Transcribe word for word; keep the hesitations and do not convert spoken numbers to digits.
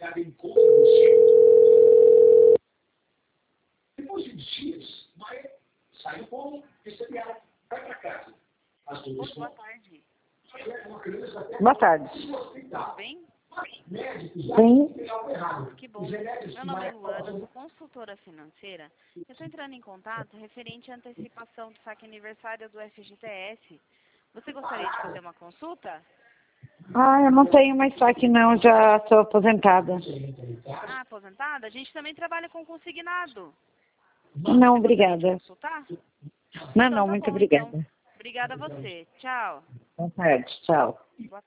marcada em contra você. Depois de dias, vai, sai do bolo, recebe ela, vai para casa. As duas Boa tarde. Boa tarde. Tudo bem? Sim. Que bom. Meu nome é Luana, sou consultora financeira. Eu estou entrando em contato referente à antecipação do saque aniversário do F G T S. Você gostaria de fazer uma consulta? Ah, eu não tenho mais saque não, já sou aposentada. Ah, aposentada? A gente também trabalha com consignado. Não, Você gostaria de obrigada. consultar? Não, Então não, tá muito bom, então. obrigada. Obrigada a você. Tchau. Boa tarde, tchau. Boa